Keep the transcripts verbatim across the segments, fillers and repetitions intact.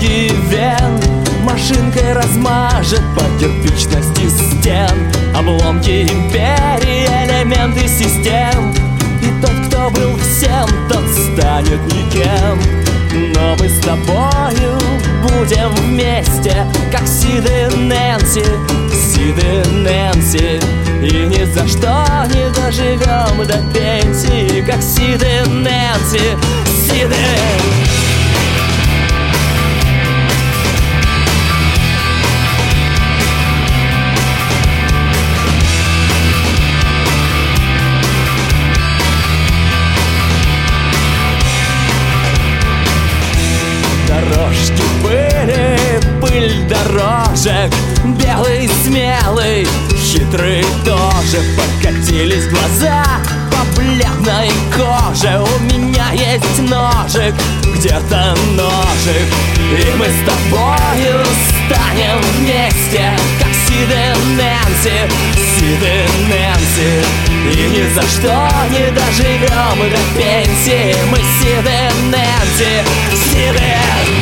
дороги вен машинкой размажет по кирпичности стен обломки империи, элементы систем. И тот, кто был всем, тот станет никем. Но мы с тобою будем вместе, как Сид и Нэнси, Сид и Нэнси. И ни за что не доживем до пенсии, как Сид и Нэнси, Сид и... Дорожки были, пыль дорожек, белый, смелый, хитрый тоже. Покатились глаза по бледной коже. У меня есть ножик, где-то ножик. И мы с тобою станем вместе, как Сид и Нэнси, Сид и Нэнси. И ни за что не доживем до пенсии. Мы Сид и Нэнси, Сид и...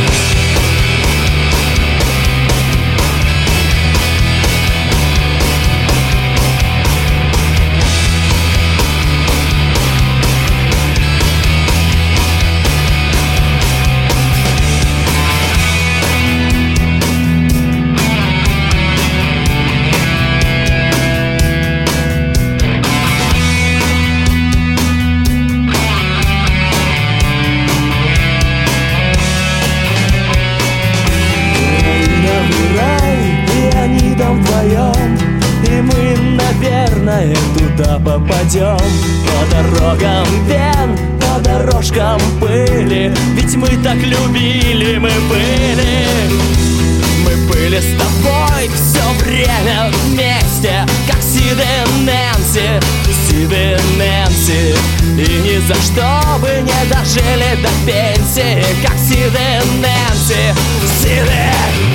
И мы, наверное, туда попадем. По дорогам вен, по дорожкам пыли. Ведь мы так любили, мы были. Мы были с тобой все время вместе, как Сид и Нэнси, Сид и Нэнси. И ни за что бы не дожили до пенсии, как Сид и Нэнси, Сид и...